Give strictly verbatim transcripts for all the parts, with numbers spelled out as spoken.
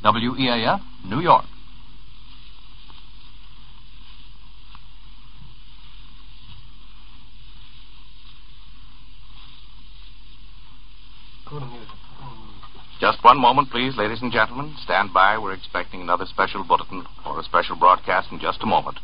W E A F, New York. Just one moment, please, ladies and gentlemen. Stand by. We're expecting another special bulletin or a special broadcast in just a moment.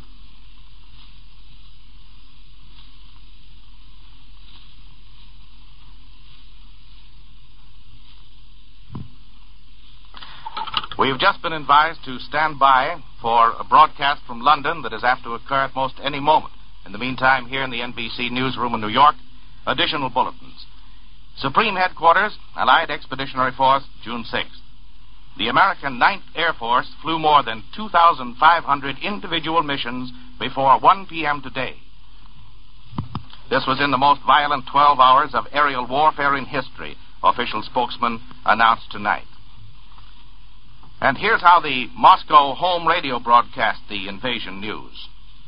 We've just been advised to stand by for a broadcast from London that is apt to occur at most any moment. In the meantime, here in the N B C newsroom in New York, additional bulletins. Supreme Headquarters, Allied Expeditionary Force, June sixth. The American Ninth Air Force flew more than two thousand five hundred individual missions before one p.m. today. This was in the most violent twelve hours of aerial warfare in history, official spokesman announced tonight. And here's how the Moscow home radio broadcast the invasion news.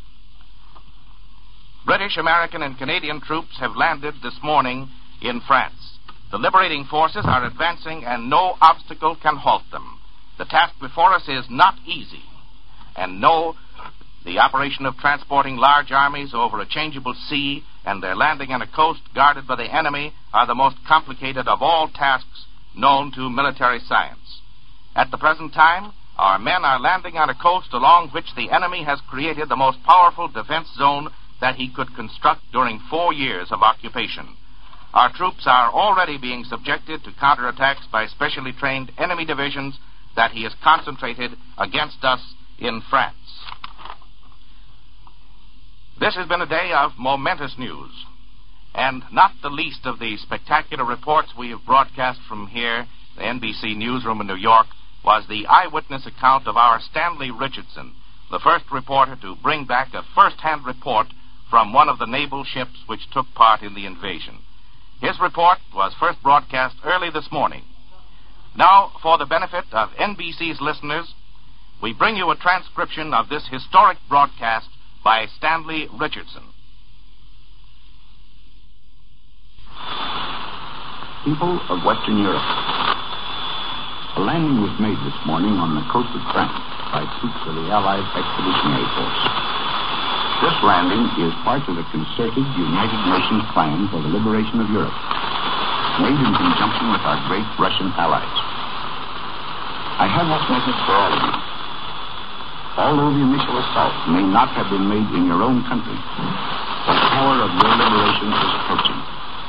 British, American, and Canadian troops have landed this morning in France. The liberating forces are advancing, and no obstacle can halt them. The task before us is not easy. And no, the operation of transporting large armies over a changeable sea and their landing on a coast guarded by the enemy are the most complicated of all tasks known to military science. At the present time, our men are landing on a coast along which the enemy has created the most powerful defense zone that he could construct during four years of occupation. Our troops are already being subjected to counterattacks by specially trained enemy divisions that he has concentrated against us in France. This has been a day of momentous news, and not the least of the spectacular reports we have broadcast from here, the N B C newsroom in New York, was the eyewitness account of our Stanley Richardson, the first reporter to bring back a first-hand report from one of the naval ships which took part in the invasion. His report was first broadcast early this morning. Now, for the benefit of N B C's listeners, we bring you a transcription of this historic broadcast by Stanley Richardson. People of Western Europe, a landing was made this morning on the coast of France by troops of the Allied Expeditionary Force. This landing is part of the concerted United Nations plan for the liberation of Europe, made in conjunction with our great Russian allies. I have this message for all of you. Although the initial assault may not have been made in your own country, the hour of your liberation is approaching.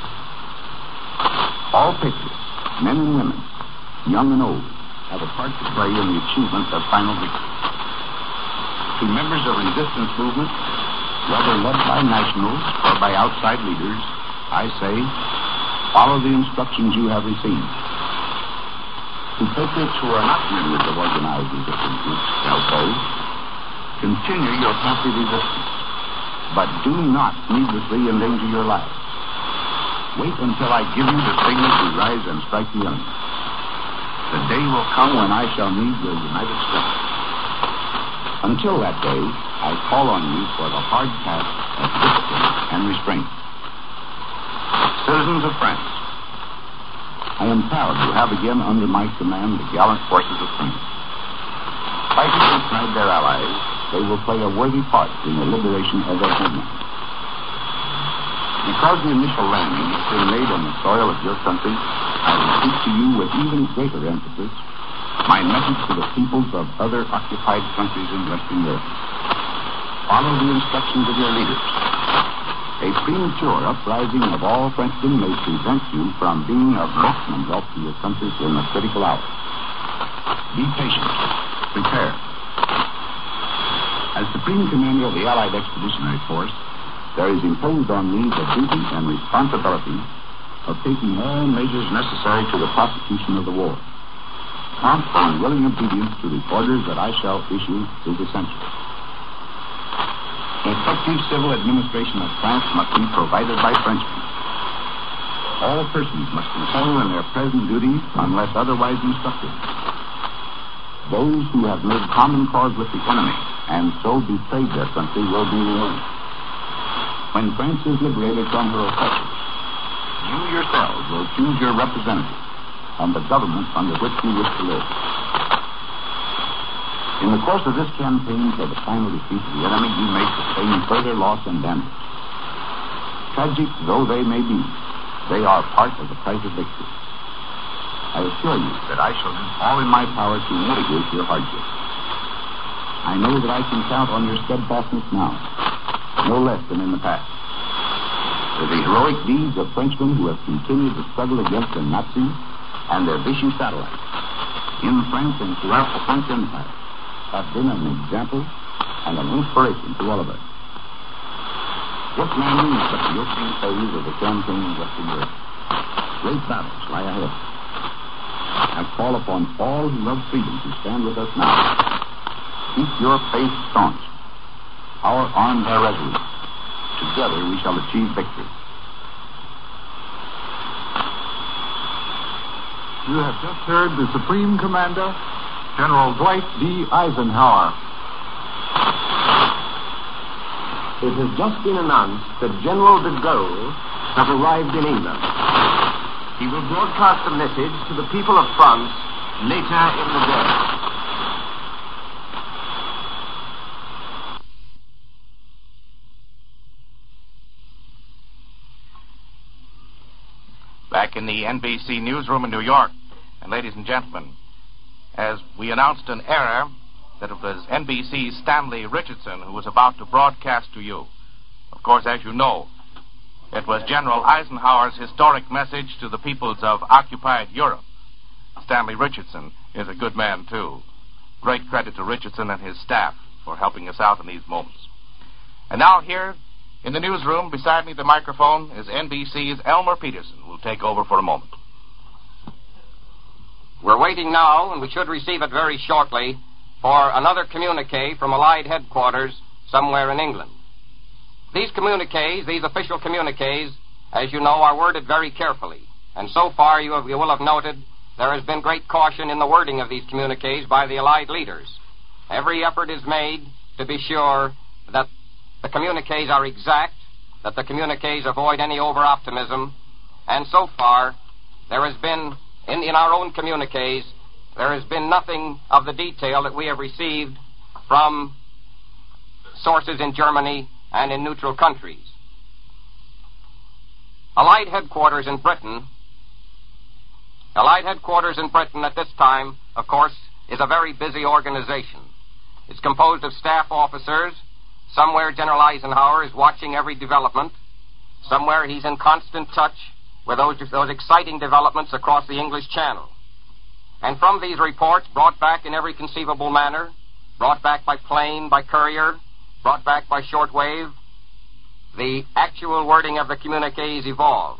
All patriots, men and women, young and old, have a part to play in the achievement of final victory. To members of resistance movements, whether led by nationals or by outside leaders, I say, follow the instructions you have received. To patriots who are not members of organized resistance groups, I'll say, continue your passive resistance, but do not needlessly endanger your lives. Wait until I give you the signal to rise and strike the enemy. The day will come when I shall need your united strength. Until that day, I call on you for the hard task of discipline and restraint. Citizens of France, I am proud to have again under my command the gallant forces of France. Fighting beside their allies, they will play a worthy part in the liberation of their homeland. Because the initial landing has been made on the soil of your country, I repeat to you with even greater emphasis my message to the peoples of other occupied countries in Western Europe. Follow the instructions of your leaders. A premature uprising of all Frenchmen may prevent you from being of maximum help to your country in a critical hour. Be patient. Prepare. As Supreme Commander of the Allied Expeditionary Force, there is imposed on me the duty and responsibility of taking all measures necessary to the prosecution of the war. Prompt and willing obedience to the orders that I shall issue is essential. An effective civil administration of France must be provided by Frenchmen. All persons must continue in their present duties unless otherwise instructed. Those who have made common cause with the enemy and so betrayed their country will be ruined. When France is liberated from her oppressors, you yourselves will choose your representatives and the government under which you wish to live. In the course of this campaign for the final defeat of the enemy, you may sustain further loss and damage. Tragic though they may be, they are part of the price of victory. I assure you that I shall do all in my power to mitigate your hardship. I know that I can count on your steadfastness now, no less than in the past. For the heroic deeds of Frenchmen who have continued the struggle against the Nazis and their vicious satellites in France and throughout the French Empire have been an example and an inspiration to all of us. This landing is but the opening phase of the campaign in Western Europe. Great battles lie ahead. I call upon all who love freedom to stand with us now. Keep your faith staunch. Our arms are resolute. Together we shall achieve victory. You have just heard the Supreme Commander, General Dwight D. Eisenhower. It has just been announced that General de Gaulle has arrived in England. He will broadcast a message to the people of France later in the day. Back in the N B C newsroom in New York, and ladies and gentlemen, as we announced an error, that it was N B C's Stanley Richardson who was about to broadcast to you. Of course, as you know, it was General Eisenhower's historic message to the peoples of occupied Europe. Stanley Richardson is a good man, too. Great credit to Richardson and his staff for helping us out in these moments. And now here in the newsroom, beside me at the microphone, is N B C's Elmer Peterson, who will take over for a moment. We're waiting now, and we should receive it very shortly, for another communique from Allied headquarters somewhere in England. These communiques, these official communiques, as you know, are worded very carefully. And so far, you, have, you will have noted, there has been great caution in the wording of these communiques by the Allied leaders. Every effort is made to be sure that the communiques are exact, that the communiques avoid any over-optimism, and so far, there has been, in, in our own communiques, there has been nothing of the detail that we have received from sources in Germany and in neutral countries. Allied headquarters in Britain, Allied headquarters in Britain at this time, of course, is a very busy organization. It's composed of staff officers. Somewhere General Eisenhower is watching every development. Somewhere he's in constant touch with those, those exciting developments across the English Channel. And from these reports, brought back in every conceivable manner, brought back by plane, by courier, brought back by shortwave, the actual wording of the communiques evolved.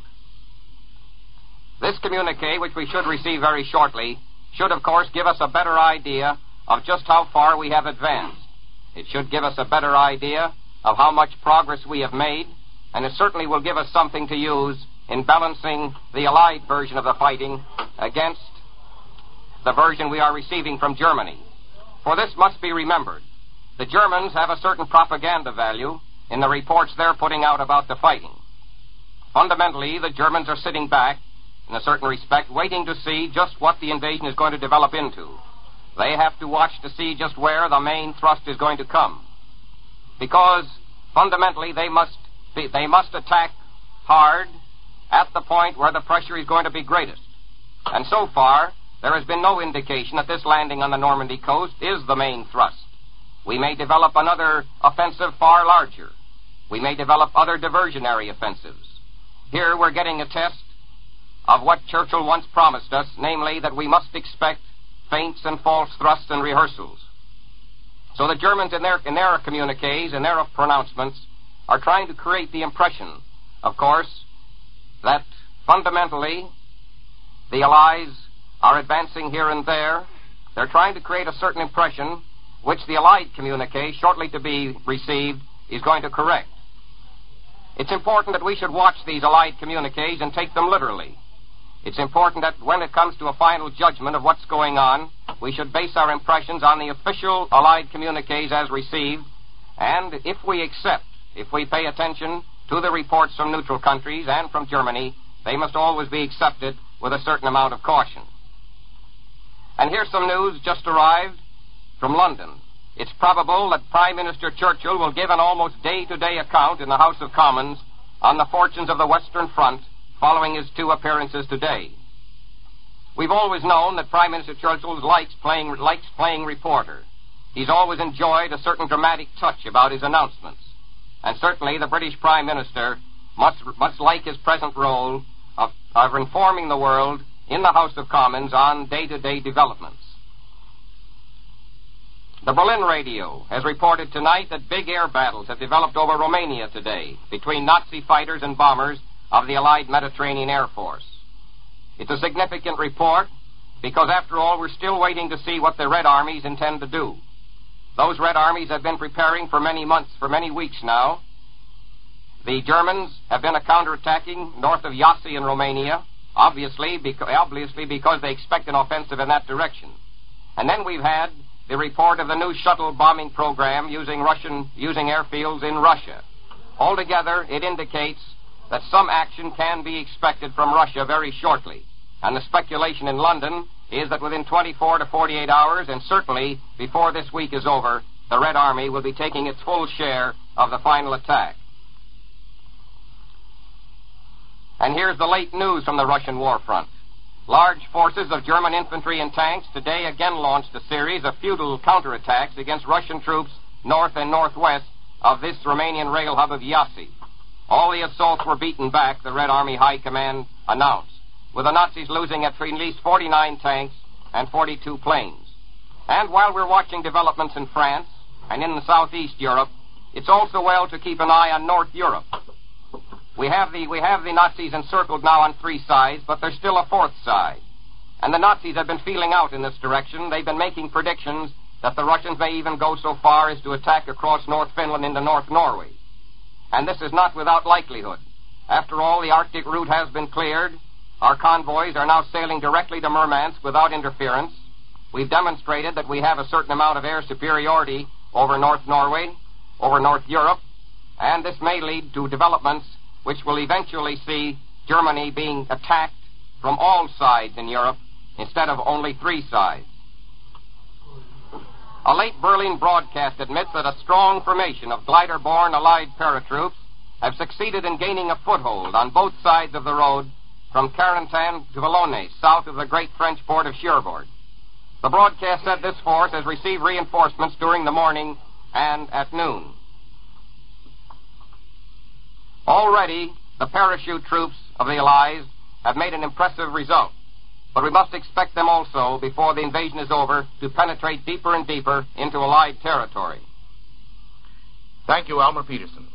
This communique, which we should receive very shortly, should, of course, give us a better idea of just how far we have advanced. It should give us a better idea of how much progress we have made, and it certainly will give us something to use in balancing the Allied version of the fighting against the version we are receiving from Germany. For this must be remembered. The Germans have a certain propaganda value in the reports they're putting out about the fighting. Fundamentally, the Germans are sitting back, in a certain respect, waiting to see just what the invasion is going to develop into. They have to watch to see just where the main thrust is going to come. Because, fundamentally, they must be, they must attack hard at the point where the pressure is going to be greatest. And so far, there has been no indication that this landing on the Normandy coast is the main thrust. We may develop another offensive far larger. We may develop other diversionary offensives. Here we're getting a test of what Churchill once promised us, namely that we must expect feints and false thrusts and rehearsals. So the Germans in their, in their communiques, in their pronouncements, are trying to create the impression, of course, that fundamentally the Allies are advancing here and there. They're trying to create a certain impression which the Allied communique, shortly to be received, is going to correct. It's important that we should watch these Allied communiques and take them literally. It's important that when it comes to a final judgment of what's going on, we should base our impressions on the official Allied communiques as received, and if we accept, if we pay attention to the reports from neutral countries and from Germany, they must always be accepted with a certain amount of caution. And here's some news just arrived from London. It's probable that Prime Minister Churchill will give an almost day-to-day account in the House of Commons on the fortunes of the Western Front following his two appearances today. We've always known that Prime Minister Churchill likes playing, likes playing reporter. He's always enjoyed a certain dramatic touch about his announcements. And certainly the British Prime Minister must, much like his present role of, of informing the world in the House of Commons on day-to-day developments. The Berlin radio has reported tonight that big air battles have developed over Romania today between Nazi fighters and bombers of the Allied Mediterranean Air Force. It's a significant report because, after all, we're still waiting to see what the Red Armies intend to do. Those Red Armies have been preparing for many months, for many weeks now. The Germans have been counterattacking north of Iasi in Romania, obviously, beca- obviously because they expect an offensive in that direction. And then we've had the report of the new shuttle bombing program using Russian using airfields in Russia. Altogether, it indicates that some action can be expected from Russia very shortly. And the speculation in London is that within twenty-four to forty-eight hours, and certainly before this week is over, the Red Army will be taking its full share of the final attack. And here's the late news from the Russian war front. Large forces of German infantry and tanks today again launched a series of futile counterattacks against Russian troops north and northwest of this Romanian rail hub of Iasi. All the assaults were beaten back, the Red Army High Command announced, with the Nazis losing at least forty-nine tanks and forty-two planes. And while we're watching developments in France and in the southeast Europe, it's also well to keep an eye on North Europe. We have the we have the Nazis encircled now on three sides, but there's still a fourth side. And the Nazis have been feeling out in this direction. They've been making predictions that the Russians may even go so far as to attack across North Finland into North Norway. And this is not without likelihood. After all, the Arctic route has been cleared. Our convoys are now sailing directly to Murmansk without interference. We've demonstrated that we have a certain amount of air superiority over North Norway, over North Europe, and this may lead to developments which will eventually see Germany being attacked from all sides in Europe instead of only three sides. A late Berlin broadcast admits that a strong formation of glider-borne Allied paratroops have succeeded in gaining a foothold on both sides of the road from Carentan to Valognes, south of the great French port of Cherbourg. The broadcast said this force has received reinforcements during the morning and at noon. Already, the parachute troops of the Allies have made an impressive result, but we must expect them also, before the invasion is over, to penetrate deeper and deeper into Allied territory. Thank you, Elmer Peterson.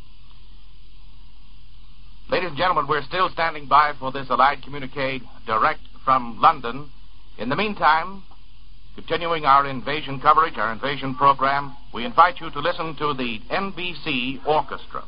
Ladies and gentlemen, we're still standing by for this Allied communique direct from London. In the meantime, continuing our invasion coverage, our invasion program, we invite you to listen to the N B C Orchestra.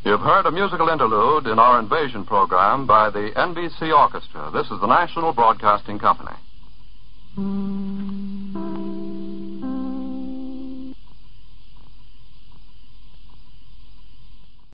You've heard a musical interlude in our invasion program by the N B C Orchestra. This is the National Broadcasting Company.